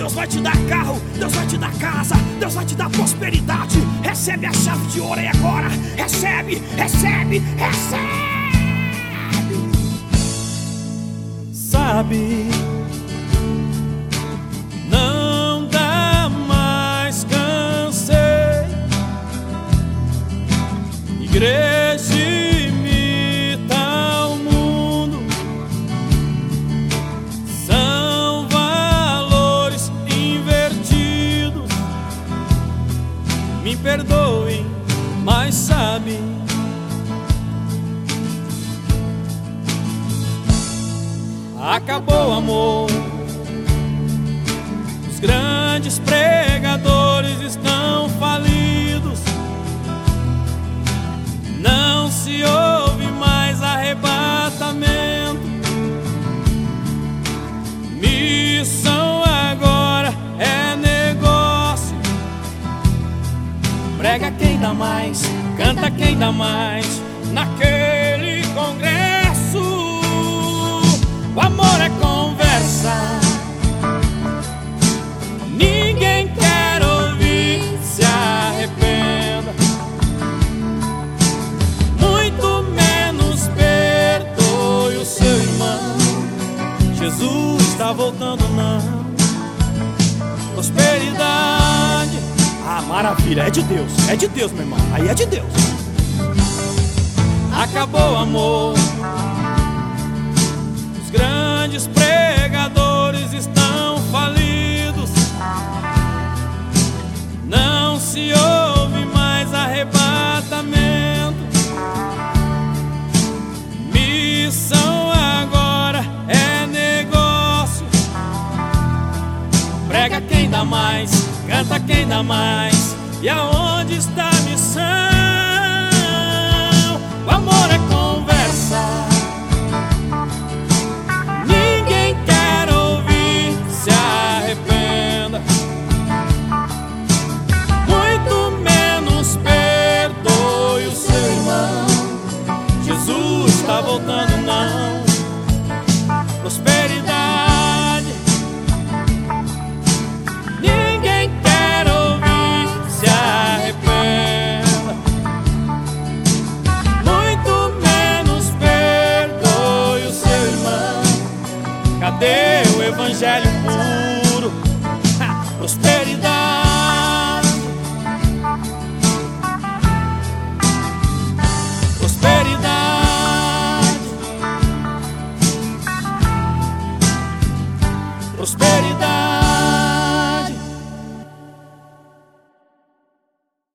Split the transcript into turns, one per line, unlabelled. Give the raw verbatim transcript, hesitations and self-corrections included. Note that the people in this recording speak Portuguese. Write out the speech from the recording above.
Deus vai te dar carro, Deus vai te dar casa, Deus vai te dar prosperidade. Recebe a chave de ouro aí agora. Recebe, recebe, recebe.
Sabe, não dá mais, cansei. Igreja imita o mundo, são valores invertidos. Me perdoem, mas sabe, acabou o amor. Os grandes pregadores estão falidos. Não se ouve mais arrebatamento. Missão agora é negócio. Prega quem dá mais, canta quem dá mais. Naquele congresso o amor é conversa. Ninguém quer ouvir, se arrependa. Muito menos perdoe o seu irmão. Jesus está voltando, não. Prosperidade.
Ah, maravilha, é de Deus, é de Deus, meu irmão. Aí é de Deus.
Acabou o amor. Grandes pregadores estão falidos. Não se ouve mais arrebatamento. Missão agora é negócio. Prega quem dá mais, canta quem dá mais. E aonde está a missão? O amor é conversa. Está voltando, não. Prosperidade. Ninguém quer ouvir, se arrependa. Muito menos perdoe o seu irmão. Cadê o evangelho puro? Ha, prosperidade. Prosperidade. Prosperidade.